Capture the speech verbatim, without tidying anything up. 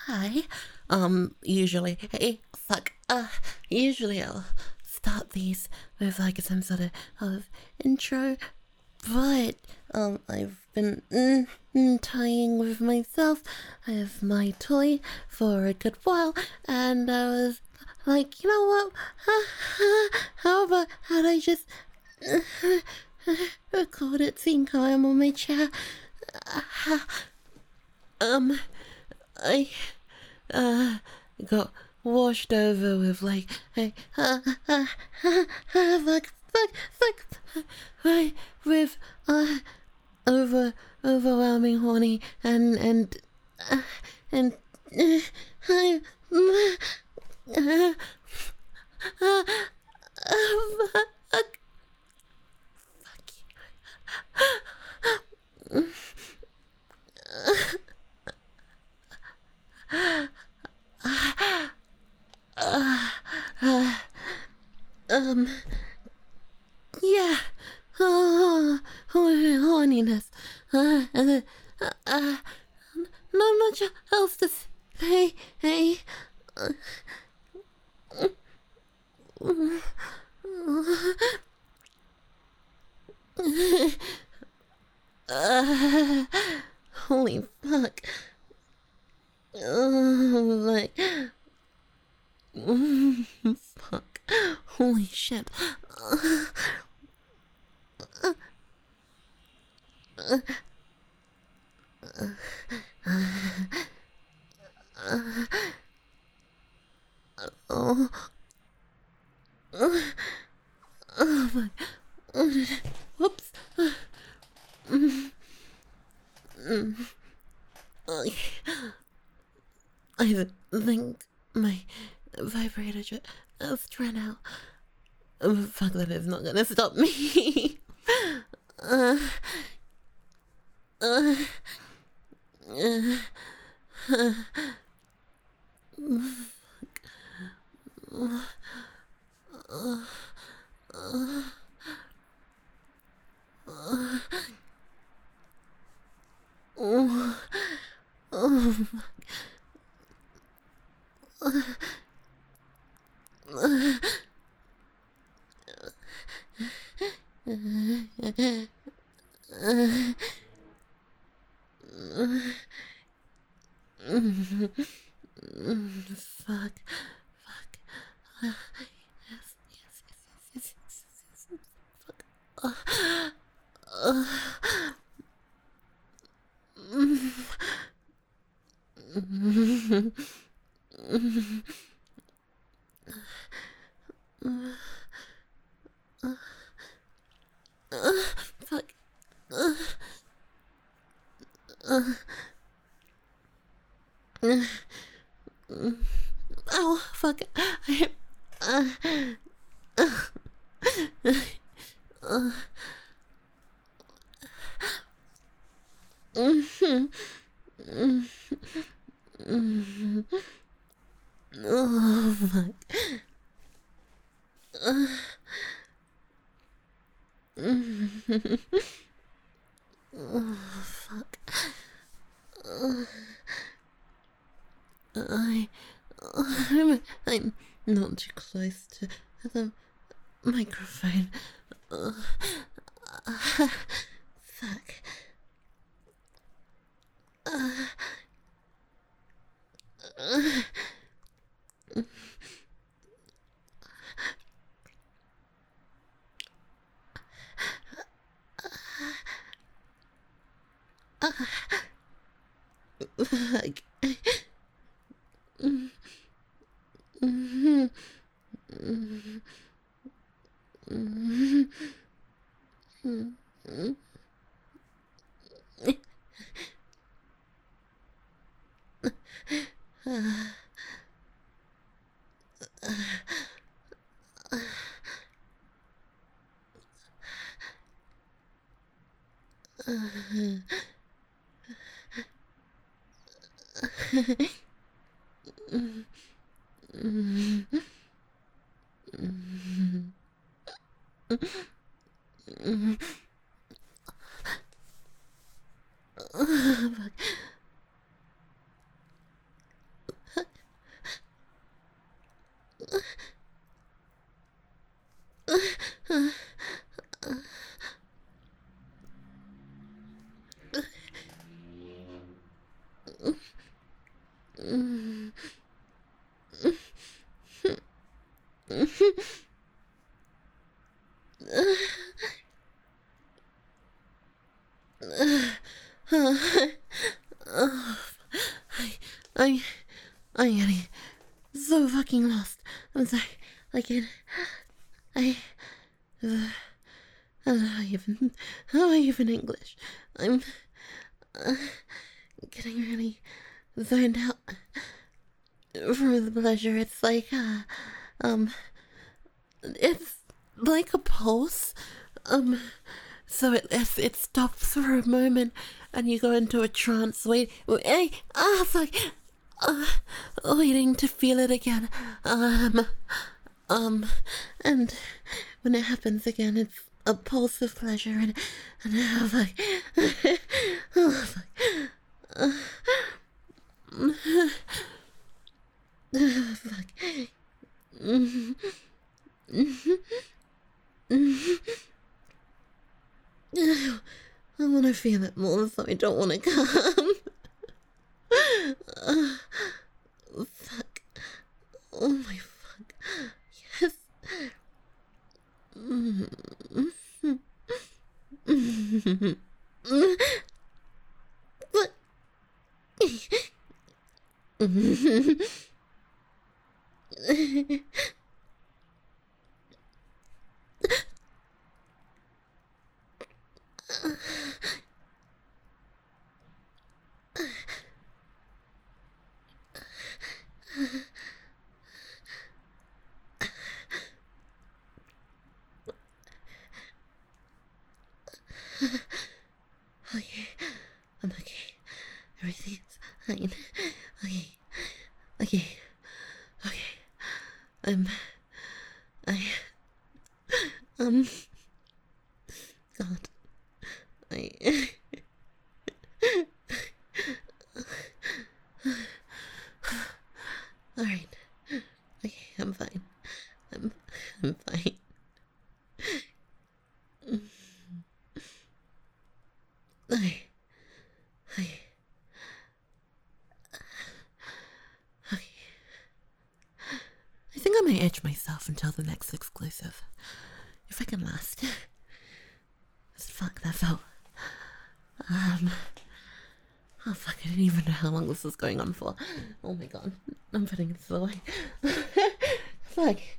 Hi. Um, usually, hey, fuck, uh, usually I'll start these with like some sort of, of intro, but, um, I've been mm, mm, tying with myself. I have my toy for a good while, and I was like, you know what? How about, how'd I just record it seeing how I'm on my chair? Um, I uh got washed over with like hey uh, uh, uh, uh, fuck fuck fuck right with uh over overwhelming horny and and uh, and uh, I uh, uh, uh, uh, fuck fuck um yeah oh, horniness uh, uh, uh, not much else to say. Hey, uh, holy fuck. Oh, like, fuck. Holy shit. Oh, oh my. Whoops. I think my vibrator just has run out. Oh, fuck, that is not gonna stop me. uh, uh, uh, uh, oh, oh, fuck, fuck. Uh, yes, yes, yes, yes, yes, yes, yes, fuck. Uh, uh, fuck. Uh, uh, uh, ow, fuck. I, uh, uh, mm, mm, mm, oh, fuck. Uh, mm, oh, fuck. Uh, I, I'm, I'm not too close to the microphone. Uh, uh, fuck. Uh, uh, fuck. Mm, mm, mm, mm, mm, mm. Uh, uh, mm, mm, mm, mm. Fuck. I, I'm getting so fucking lost. I'm sorry. Like it, I, uh, I don't know how even, how even English. I'm uh, getting really zoned out for the pleasure. It's like, uh, um, it's like a pulse. Um, so it it, it stops for a moment, and you go into a trance. Wait, hey, ah, fuck, uh, waiting to feel it again. Um, um, and when it happens again, it's a pulse of pleasure, and and I was like, oh, fuck. Uh, fuck. I want to feel it more, so I don't want to come. uh, fuck. Oh my fuck. Yes. What? Okay, I'm okay. Everything's fine. Okay, okay, okay. Um, I, um, God, I. All right. Okay, I'm fine. I'm, I'm fine. Okay. Okay. Okay. I think I might edge myself until the next exclusive. If I can last. Fuck, that felt. Um. Oh fuck, I didn't even know how long this was going on for. Oh my god. I'm putting it away. Fuck.